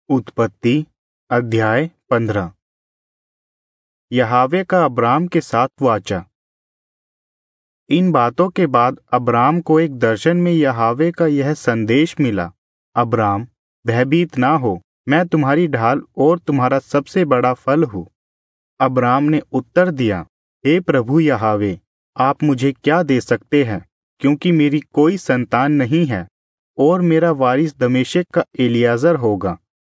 उत्पत्ति अध्याय 15। यहोवा का अब्राम के साथ वाचा। इन बातों के बाद अब्राम को एक दर्शन में यहोवा का यह संदेश मिला, अब्राम, भयभीत ना हो, मैं तुम्हारी ढाल और तुम्हारा सबसे बड़ा फल हूँ। अब्राम ने उत्तर दिया, हे प्रभु यहोवा, आप मुझे क्या दे सकते हैं, क्योंकि मेरी कोई संतान नहीं है और मेरा वारिस दमिश्क का एलीआजर होगा।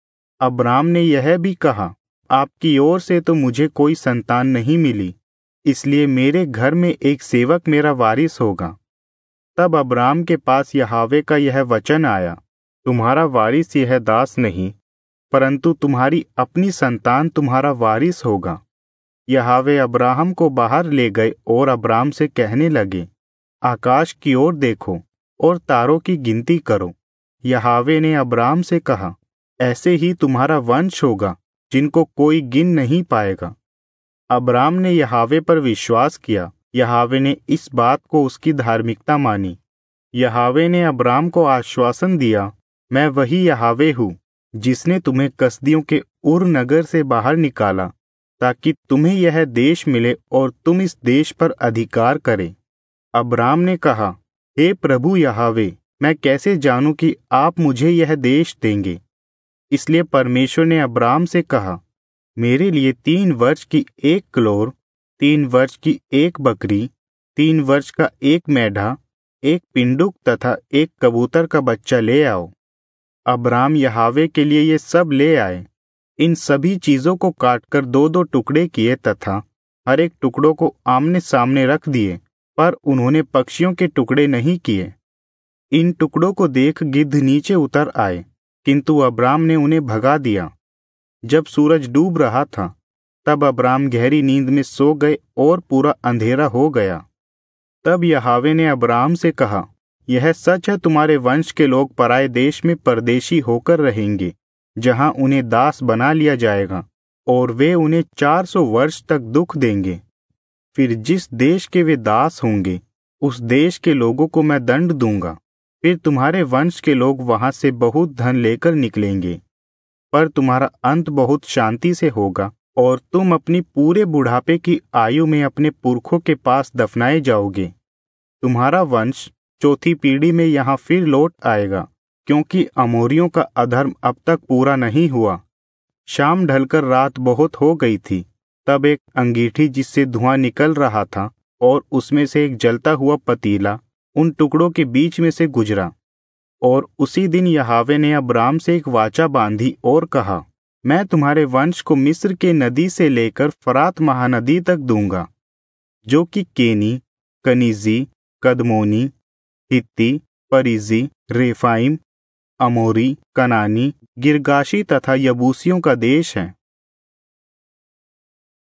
अब्राम ने यह भी कहा, आपकी ओर से तो मुझे कोई संतान नहीं मिली, इसलिए मेरे घर में एक सेवक मेरा वारिस होगा। तब अब्राम के पास यहोवा का यह वचन आया, तुम्हारा वारिस यह दास नहीं, परंतु तुम्हारी अपनी संतान तुम्हारा वारिस होगा। यहोवा अब्राहम को बाहर ले गए और अब्राम से कहने लगे, आकाश की ओर देखो और तारों की गिनती करो। यहोवा ने अब्राम से कहा, ऐसे ही तुम्हारा वंश होगा, जिनको कोई गिन नहीं पाएगा। अब्राम ने यहोवा पर विश्वास किया, यहोवा ने इस बात को उसकी धार्मिकता मानी। यहोवा ने अब्राम को आश्वासन दिया, मैं वही यहोवा हूँ, जिसने तुम्हें कसदियों के उर नगर से बाहर निकाला, ताकि तुम्हें यह देश मिले और तुम इस देश पर अधिकार करे। अब्राम ने कहा, हे प्रभु यहोवा, मैं कैसे जानूं कि आप मुझे यह देश देंगे? इसलिए परमेश्वर ने अब्राम से कहा, मेरे लिए 3 वर्ष की 1 क्लोर, 3 वर्ष की 1 बकरी, 3 वर्ष का 1 मेढ़ा, 1 पिंडुक तथा 1 कबूतर का बच्चा ले आओ। अब्राम यहोवा के लिए ये सब ले आए। इन सभी चीजों को काटकर 2-2 टुकड़े किए तथा हर एक टुकड़ों को आमने सामने रख दिए, पर उन्होंने पक्षियों के टुकड़े नहीं किए। इन टुकड़ों को देख गिद्ध नीचे उतर आए, किंतु अब्राम ने उन्हें भगा दिया। जब सूरज डूब रहा था, तब अब्राम गहरी नींद में सो गए और पूरा अंधेरा हो गया। तब यहोवा ने अब्राम से कहा, यह सच है, तुम्हारे वंश के लोग पराए देश में परदेशी होकर रहेंगे, जहां उन्हें दास बना लिया जाएगा, और वे उन्हें 400 वर्ष तक दुख देंगे। फिर जिस देश के वे दास होंगे, उस देश के लोगों को मैं दंड दूंगा। फिर तुम्हारे वंश के लोग वहां से बहुत धन लेकर निकलेंगे, पर तुम्हारा अंत बहुत शांति से होगा और तुम अपनी पूरे बुढ़ापे की आयु में अपने पुरखों के पास दफनाए जाओगे। तुम्हारा वंश 4थी पीढ़ी में यहाँ फिर लौट आएगा, क्योंकि अमोरियों का अधर्म अब तक पूरा नहीं हुआ। शाम ढलकर रात बहुत हो गई थी, तब एक अंगीठी जिससे धुआं निकल रहा था और उसमें से एक जलता हुआ पतीला उन टुकड़ों के बीच में से गुजरा। और उसी दिन यहोवा ने अब्राम से एक वाचा बांधी और कहा, मैं तुम्हारे वंश को मिस्र के नदी से लेकर फरात महानदी तक दूंगा, जो कि केनी, कनीजी, कदमोनी, हित्ती, परिजी, रेफाइम, अमोरी, कनानी, गिरगाशी तथा यबूसियों का देश है।